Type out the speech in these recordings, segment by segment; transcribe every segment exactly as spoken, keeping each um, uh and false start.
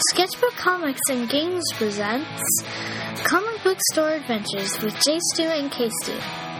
Sketchbook Comics and Games presents Comic Book Store Adventures with J. Stu and K. Stu.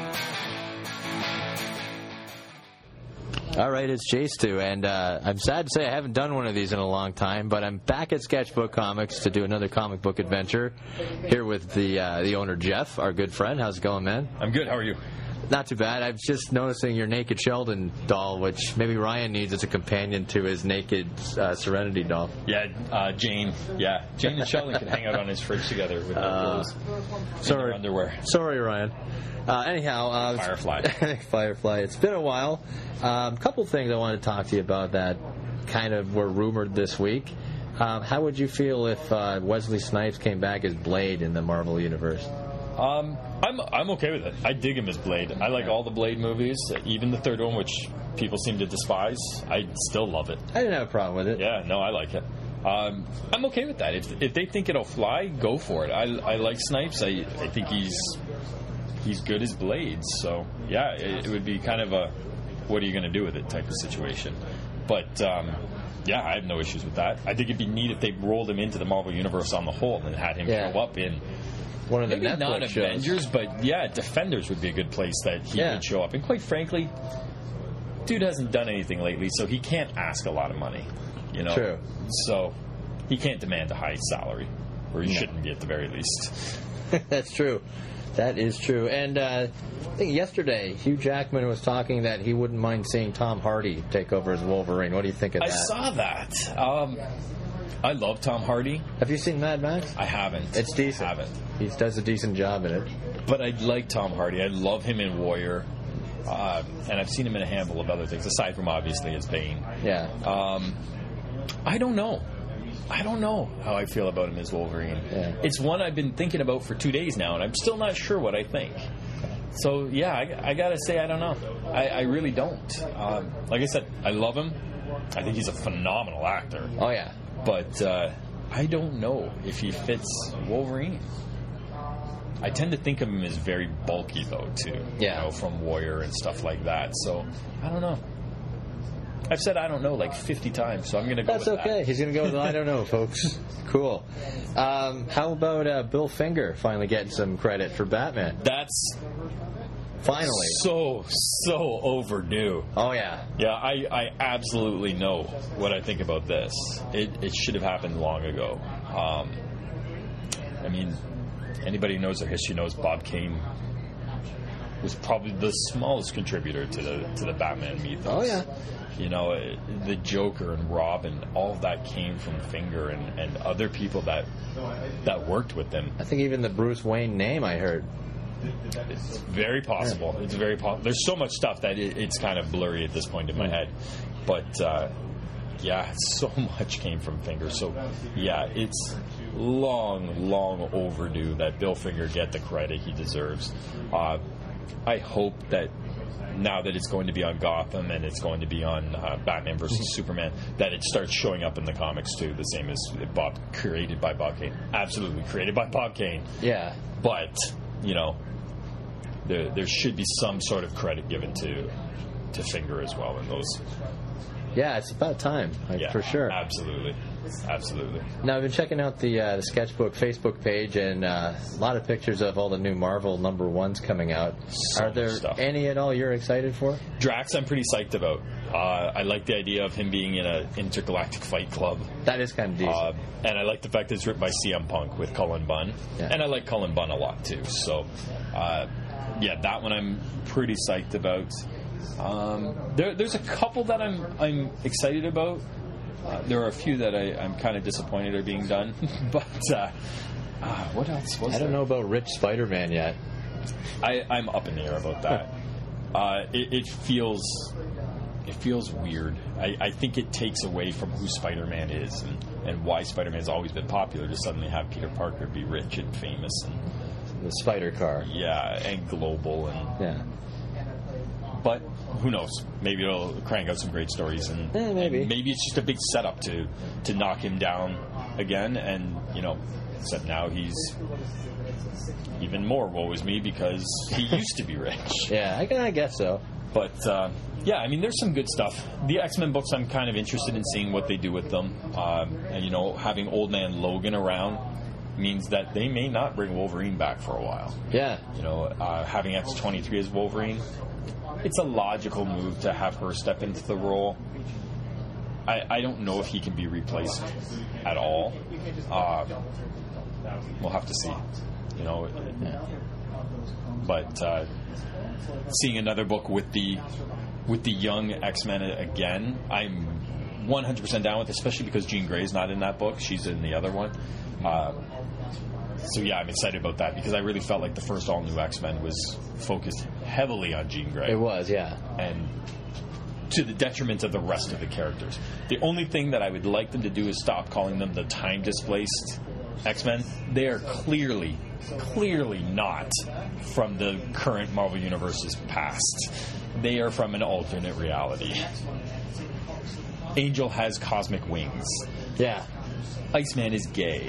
All right, it's J. Stu, and uh, I'm sad to say I haven't done one of these in a long time, but I'm back at Sketchbook Comics to do another comic book adventure here with the uh, the owner, Jeff, our good friend. How's it going, man? I'm good. How are you? Not too bad. I was just noticing your Naked Sheldon doll, which maybe Ryan needs as a companion to his Naked uh, Serenity doll. Yeah, uh, Jane. Yeah, Jane and Sheldon can hang out on his fridge together with their Uh, clothes sorry. and their underwear. Sorry, Ryan. Uh, anyhow, uh, Firefly. Firefly. It's been a while. A um, couple things I wanted to talk to you about that kind of were rumored this week. Um, how would you feel if uh, Wesley Snipes came back as Blade in the Marvel Universe? Um, I'm I'm okay with it. I dig him as Blade. I like all the Blade movies, even the third one, which people seem to despise. I still love it. I didn't have a problem with it. Yeah, no, I like it. Um, I'm okay with that. If if they think it'll fly, go for it. I, I like Snipes. I I think he's he's good as Blade. So yeah, it, it would be kind of a what are you going to do with it type of situation. But um, yeah, I have no issues with that. I think it'd be neat if they rolled him into the Marvel Universe on the whole and had him Yeah. show up in. One of the Maybe Netflix not shows. Avengers, but yeah, Defenders would be a good place that he Yeah. could show up. And quite frankly, dude hasn't done anything lately, so he can't ask a lot of money. You know, True. So he can't demand a high salary, or he No. shouldn't be at the very least. That's true. That is true. And uh, I think yesterday, Hugh Jackman was talking that he wouldn't mind seeing Tom Hardy take over as Wolverine. What do you think of I that? saw that. Um, I love Tom Hardy. Have you seen Mad Max? I haven't. It's decent. I haven't. He does a decent job in it. But I like Tom Hardy. I love him in Warrior. Uh, and I've seen him in a handful of other things, aside from obviously as Bane. Yeah. Um, I don't know. I don't know how I feel about him as Wolverine. Yeah. It's one I've been thinking about for two days now, and I'm still not sure what I think. So, yeah, I, I got to say I don't know. I, I really don't. Um, like I said, I love him. I think he's a phenomenal actor. Oh, yeah. But uh, I don't know if he fits Wolverine. I tend to think of him as very bulky, though, too. Yeah. You know, from Warrior and stuff like that. So, I don't know. I've said I don't know like fifty times, so I'm going to go That's with okay. that. He's going to go with I don't know, folks. Cool. Um, how about uh, Bill Finger finally getting some credit for Batman? That's Finally. so, so overdue. Oh, yeah. Yeah, I, I absolutely know what I think about this. It, it should have happened long ago. Um, I mean, anybody who knows their history knows Bob Kane was probably the smallest contributor to the to the Batman mythos. Oh, yeah. You know, it, the Joker and Robin, all of that came from Finger and, and other people that that worked with them. I think even the Bruce Wayne name I heard. It's very possible. It's very possible. There's so much stuff that it, it's kind of blurry at this point in my head. But, uh, yeah, so much came from Finger. So, yeah, it's long, long overdue that Bill Finger get the credit he deserves. Uh, I hope that now that it's going to be on Gotham and it's going to be on uh, Batman versus Superman, that it starts showing up in the comics, too, the same as Bob, created by Bob Kane. Absolutely, created by Bob Kane. Yeah. But, you know, there there should be some sort of credit given to to Finger as well in those. Yeah, it's about time, like, Yeah, for sure. Absolutely. Absolutely. Now, I've been checking out the, uh, the Sketchbook Facebook page, and uh, a lot of pictures of all the new Marvel number ones coming out. So Are there much stuff. any at all you're excited for? Drax, I'm pretty psyched about. Uh, I like the idea of him being in an intergalactic fight club. That is kind of decent. Uh, and I like the fact that it's written by C M Punk with Cullen Bunn. Yeah. And I like Cullen Bunn a lot, too. So, uh, yeah, that one I'm pretty psyched about. Um, there, there's a couple that I'm I'm excited about. Uh, there are a few that I, I'm kind of disappointed are being done. But uh, uh, what else was I don't there? know about Rich Spider-Man yet. I, I'm up in the air about that. uh, it, it feels it feels weird. I, I think it takes away from who Spider-Man is and, and why Spider-Man's always been popular to suddenly have Peter Parker be rich and famous and The Spider Car. yeah and global and Yeah. but who knows? Maybe it'll crank out some great stories and, Eh, maybe. and maybe it's just a big setup to to knock him down again and you know except now he's even more woe is me because he used to be rich. Yeah, I, I guess so. But uh, yeah, I mean, there's some good stuff. The X-Men books, I'm kind of interested in seeing what they do with them. Um, and you know, having Old Man Logan around means that they may not bring Wolverine back for a while. Yeah. You know, uh, having X twenty-three as Wolverine, it's a logical move to have her step into the role. I, I don't know if he can be replaced at all. Uh, we'll have to see. You know, but uh, seeing another book with the with the young X-Men again, I'm one hundred percent down with, especially because Jean Grey's not in that book. She's in the other one. Uh, so yeah, I'm excited about that because I really felt like the first all-new X-Men was focused heavily on Jean Grey. It was, yeah. And to the detriment of the rest of the characters. The only thing that I would like them to do is stop calling them the time-displaced X-Men. They are clearly, clearly not from the current Marvel Universe's past. They are from an alternate reality. Angel has cosmic wings. Yeah. Iceman is gay.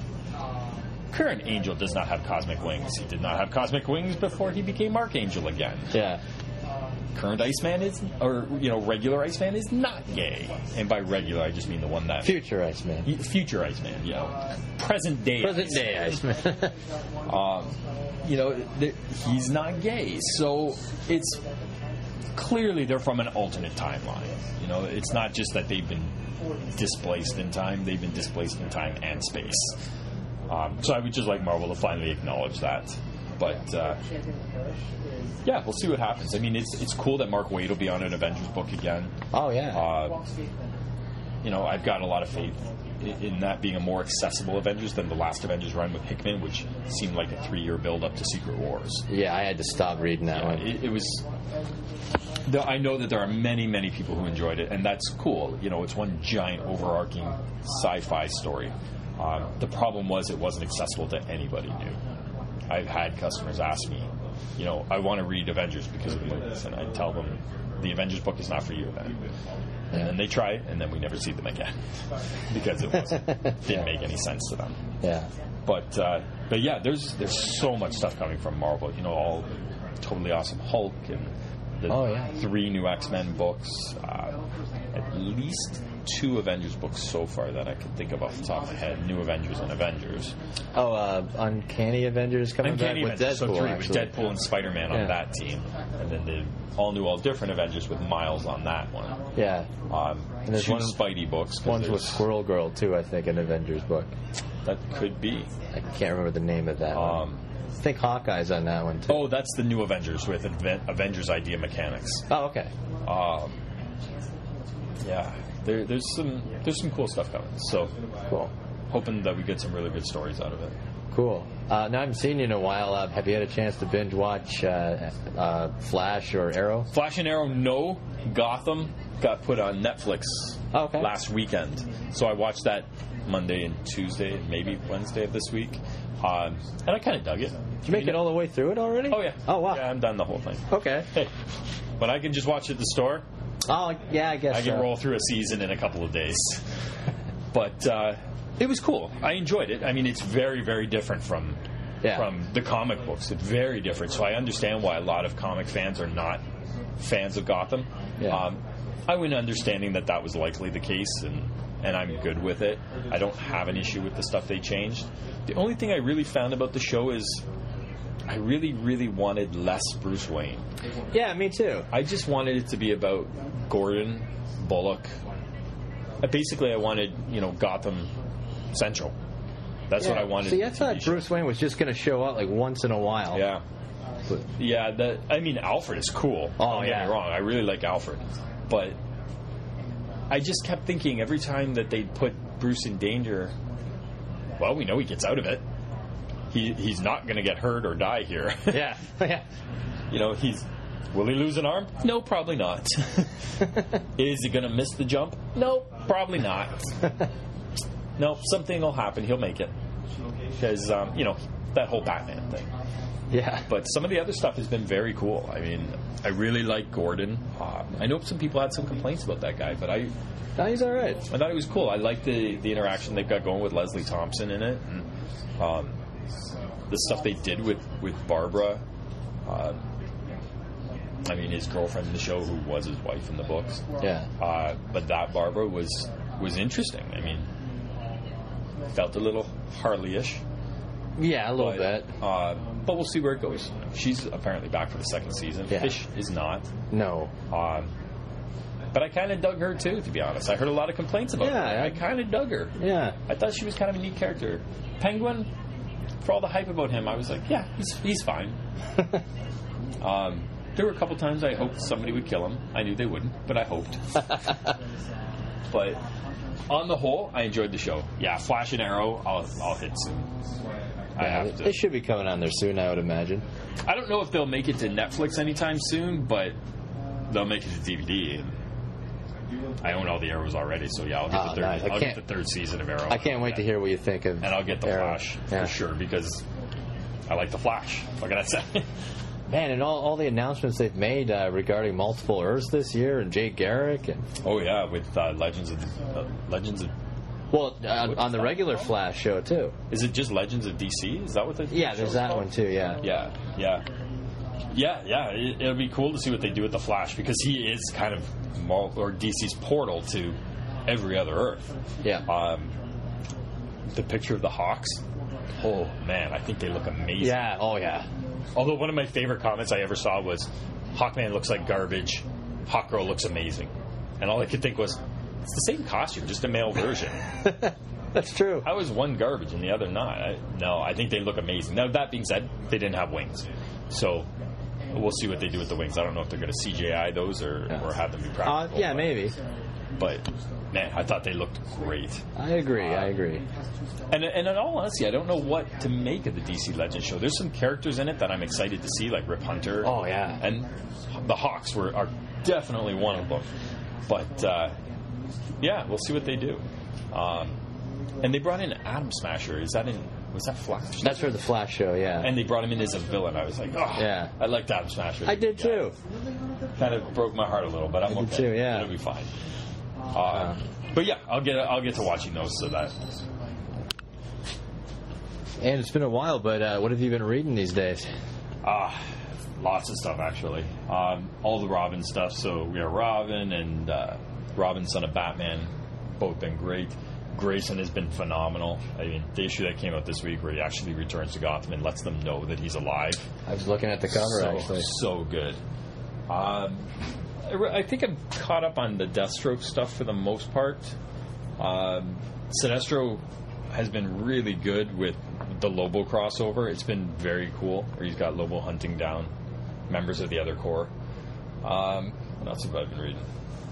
Current Angel does not have cosmic wings. He did not have cosmic wings before he became Archangel again. Yeah. Current Iceman is, or, you know, regular Iceman is not gay. And by regular, I just mean the one that... Future Iceman. Future Iceman, you know. Present day Present Iceman. day Iceman. um, you know, th- he's not gay. So it's... Clearly, they're from an alternate timeline. You know, it's not just that they've been displaced in time. They've been displaced in time and space. Um, so I would just like Marvel to finally acknowledge that. But, uh, yeah, we'll see what happens. I mean, it's it's cool that Mark Waid will be on an Avengers book again. Oh, yeah. Uh, you know, I've got a lot of faith in, in that being a more accessible Avengers than the last Avengers run with Hickman, which seemed like a three-year build-up to Secret Wars. Yeah, I had to stop reading that Yeah, one. It, it was... The, I know that there are many, many people who enjoyed it, and that's cool. You know, it's one giant, overarching sci-fi story. Um, the problem was it wasn't accessible to anybody new. I've had customers ask me, you know, I want to read Avengers because of the movies, and I tell them the Avengers book is not for you then. And then they try it, and then we never see them again because it wasn't didn't Yeah. make any sense to them. Yeah. But uh, but yeah, there's there's so much stuff coming from Marvel. You know, all totally awesome Hulk and the Oh, yeah. three new X-Men books, uh, at least two Avengers books so far that I can think of off the top of my head. New Avengers and Avengers. Oh, uh, Uncanny Avengers coming Uncanny back with Avengers, Deadpool, so three, actually. with Deadpool and Spider-Man Yeah. on that team, and then the all new, all different Avengers with Miles on that one. Yeah. Um, And there's two one- Spidey books. 'cause One's with there's- Squirrel Girl, too, I think, an Avengers book. That could be. I can't remember the name of that one. Um, I think Hawkeye's on that one, too. oh, that's the new Avengers with Aven- Avengers Idea Mechanics. Oh, okay. Um, yeah, there, there's some there's some cool stuff coming. So, Cool. hoping that we get some really good stories out of it. Cool. Uh, now, I haven't seen you in a while. Uh, have you had a chance to binge watch uh, uh, Flash or Arrow? Flash and Arrow, no. Gotham got put on Netflix Oh, okay. last weekend, so I watched that Monday and Tuesday, maybe Wednesday of this week, um, and I kind of dug it. Did you make it all the way through it already? Oh yeah. Oh, wow. Yeah, I'm done the whole thing. Okay. Hey, but I can just watch it at the store. Oh, yeah, I guess I can so. roll through a season in a couple of days. But uh, it was cool. I enjoyed it. I mean, it's very, very different from Yeah. from the comic books. It's very different. So I understand why a lot of comic fans are not fans of Gotham. Yeah. Um, I went understanding that that was likely the case, and, and I'm good with it. I don't have an issue with the stuff they changed. The only thing I really found about the show is I really, really wanted less Bruce Wayne. Yeah, me too. I just wanted it to be about Gordon, Bullock. Uh, Basically, I wanted, you know, Gotham Central. That's Yeah. what I wanted. See, in I the T V thought show. Bruce Wayne was just going to show up like once in a while. Yeah. But- Yeah, the, I mean, Alfred is cool. Oh, Don't get yeah. me wrong. I really like Alfred. But I just kept thinking every time that they'd put Bruce in danger, well, we know he gets out of it. He He's not going to get hurt or die here. yeah. yeah. You know, he's... Will he lose an arm? No, probably not. Is he going to miss the jump? No, probably not. No, something will happen. He'll make it. Because, um, you know, that whole Batman thing. Yeah. But some of the other stuff has been very cool. I mean, I really like Gordon. Uh, I know some people had some complaints about that guy, but I, No, he's all right. I thought it was cool. I like the, the interaction they've got going with Leslie Thompson in it. And, um, the stuff they did with, with Barbara. Uh, I mean, his girlfriend in the show, who was his wife in the books. Yeah. Uh, but that Barbara was was interesting. I mean, felt a little Harley-ish. Yeah, a little but, bit. Uh, but we'll see where it goes. She's apparently back for the second season. Yeah. Fish is not. No. Um, but I kind of dug her, too, to be honest. I heard a lot of complaints about Yeah, her. I, I- I kind of dug her. Yeah. I thought she was kind of a neat character. Penguin, for all the hype about him, I was like, yeah, he's, he's fine. um, there were a couple times I hoped somebody would kill him. I knew they wouldn't, but I hoped. But on the whole, I enjoyed the show. Yeah, Flash and Arrow, I'll, I'll hit soon. I Yeah, have to. They should be coming on there soon, I would imagine. I don't know if they'll make it to Netflix anytime soon, but they'll make it to D V D. And I own all the Arrows already, so yeah, I'll get Ah, the third. nice. I I'll get can't- the third season of Arrow. I can't wait to hear what you think of And I'll get the Arrow. Flash Yeah. for sure because I like the Flash. What can I say? Man, and all, all the announcements they've made uh, regarding multiple Earths this year, and Jay Garrick, and Oh yeah, with uh, Legends of uh, Legends of. well, uh, on the regular Flash show too. Is it just Legends of D C? Is that what the Yeah, there's show's that called? one too. Yeah. Yeah, yeah, yeah, yeah. It, it'll be cool to see what they do with the Flash because he is kind of Mar- or D C's portal to every other Earth. Yeah. Um, the picture of the Hawks. Oh man, I think they look amazing. Yeah. Oh yeah. Although one of my favorite comments I ever saw was, "Hawkman looks like garbage. Hawkgirl looks amazing," and all I could think was, "It's the same costume, just a male version." That's true. How is one garbage and the other not? I, no, I think they look amazing. Now, that being said, they didn't have wings. So we'll see what they do with the wings. I don't know if they're going to C J I those or, Yeah. or have them be Uh, practical. yeah, but, maybe. But, man, I thought they looked great. I agree. I agree. And, and in all honesty, I don't know what to make of the D C Legends show. There's some characters in it that I'm excited to see, like Rip Hunter. Oh, yeah. And the Hawks were are definitely one of them. But, uh, yeah, we'll see what they do. Um, and they brought in Atom Smasher. Is that in... Was that Flash? That's for the Flash show. Yeah. And they brought him in as a villain. I was like, oh, Yeah. I liked Atom Smasher. I did too. Kind of broke my heart a little, but I'm I did okay. too, yeah. It'll be fine. Uh, but yeah, I'll get I'll get to watching those so that. And it's been a while, but uh, what have you been reading these days? Ah, lots of stuff actually. Um, all the Robin stuff. So we are Robin and uh, Robin, Son of Batman, both been great. Grayson has been phenomenal. I mean, the issue that came out this week where he actually returns to Gotham and lets them know that he's alive. I was looking at the cover so, actually. So good. Um, I re- I think I'm caught up on the Deathstroke stuff for the most part. Um, Sinestro has been really good with the Lobo crossover. It's been very cool, where he's got Lobo hunting down members of the other Corps. Um, what else have I been reading?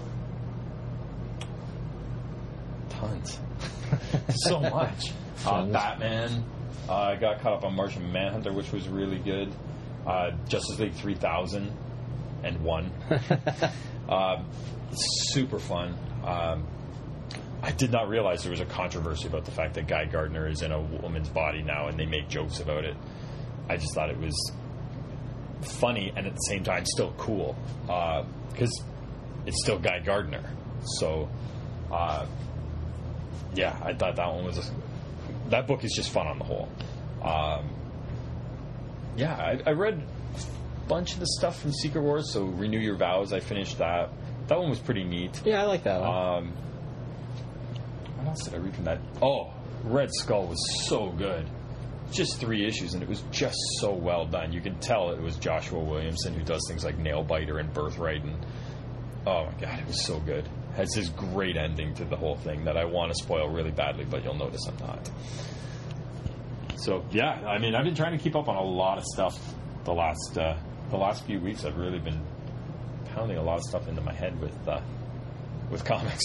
Tons. So much. Uh, Batman. Uh, I got caught up on Martian Manhunter, which was really good. Uh, Justice League three thousand one. uh, super fun. Um, I did not realize there was a controversy about the fact that Guy Gardner is in a woman's body now, and they make jokes about it. I just thought it was funny and at the same time still cool because uh, it's still Guy Gardner. So, uh, yeah, I thought that one was a, that book is just fun on the whole. Um, yeah, I, I read a bunch of the stuff from Secret Wars. So, Renew Your Vows, I finished that. That one was pretty neat. Yeah, I like that one. Um, what else did I read from that? Oh, Red Skull was so good. Just three issues, and it was just so well done. You can tell it was Joshua Williamson who does things like Nailbiter and Birthright, and oh my god, it was so good. It has this great ending to the whole thing that I want to spoil really badly, but you'll notice I'm not. So yeah, I mean, I've been trying to keep up on a lot of stuff the last uh, the last few weeks. I've really been pounding a lot of stuff into my head with uh, with comics.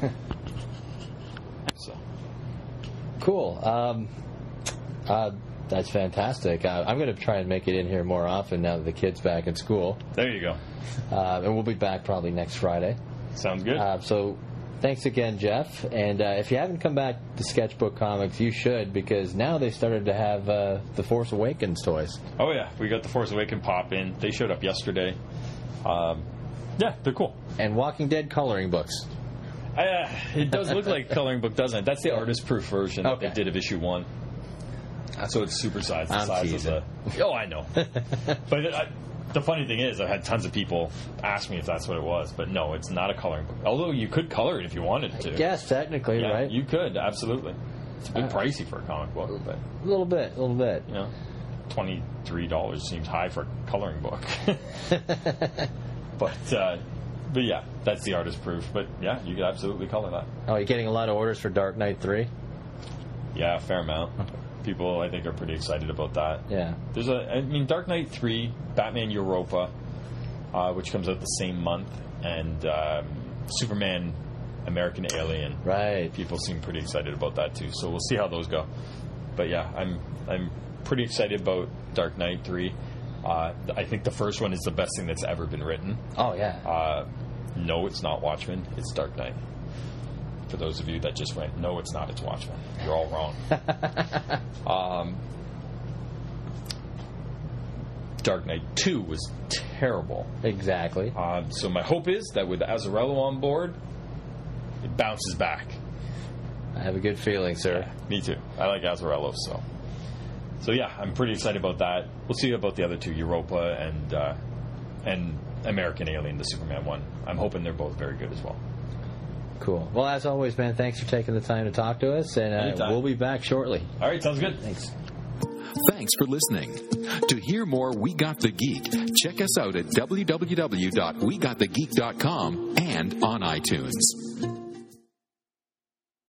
So Cool. Um, uh, that's fantastic. Uh, I'm going to try and make it in here more often now that the kid's back in school. there you go. Uh, and we'll be back probably next Friday. Sounds good. Uh, so thanks again, Jeff. And uh, if you haven't come back to Sketchbook Comics, you should, because now they started to have uh, the Force Awakens toys. Oh yeah, we got the Force Awakens pop in. They showed up yesterday. Um, yeah, they're cool. And Walking Dead coloring books. Uh, it does look like a coloring book, doesn't it? That's the artist-proof version Okay. that they did of issue one. So it's supersized, the I'm size teasing. of the. Oh, I know. But I, the funny thing is, I've had tons of people ask me if that's what it was, but no, it's not a coloring book. Although you could color it if you wanted to. Yes, technically, yeah, right? You could, absolutely. It's a bit Uh, pricey for a comic book, but A little bit, a little bit. you know, twenty-three dollars seems high for a coloring book. but uh, but yeah, that's the artist proof. But yeah, you could absolutely color that. Oh, you're getting a lot of orders for Dark Knight three? Yeah, a fair amount. People, I think, are pretty excited about that. Yeah. There's a, I mean, Dark Knight three, Batman Europa, uh, which comes out the same month, and um, Superman, American Alien. Right. People seem pretty excited about that too. So we'll see how those go. But yeah, I'm I'm pretty excited about Dark Knight three. Uh, I think the first one is the best thing that's ever been written. Oh, yeah. Uh, no, it's not Watchmen. It's Dark Knight. For those of you that just went, no, it's not. It's Watchmen. You're all wrong. um, Dark Knight two was terrible. Exactly. Um, so my hope is that with Azzarello on board, it bounces back. I have a good feeling, sir. Yeah, me too. I like Azzarello, so so yeah, I'm pretty excited about that. We'll see about the other two, Europa and uh, and American Alien, the Superman one. I'm hoping they're both very good as well. Cool. Well, as always, man, thanks for taking the time to talk to us, and uh, Anytime. we'll be back shortly. All right, sounds good. Thanks. Thanks for listening. To hear more We Got the Geek, check us out at w w w dot we got the geek dot com and on iTunes.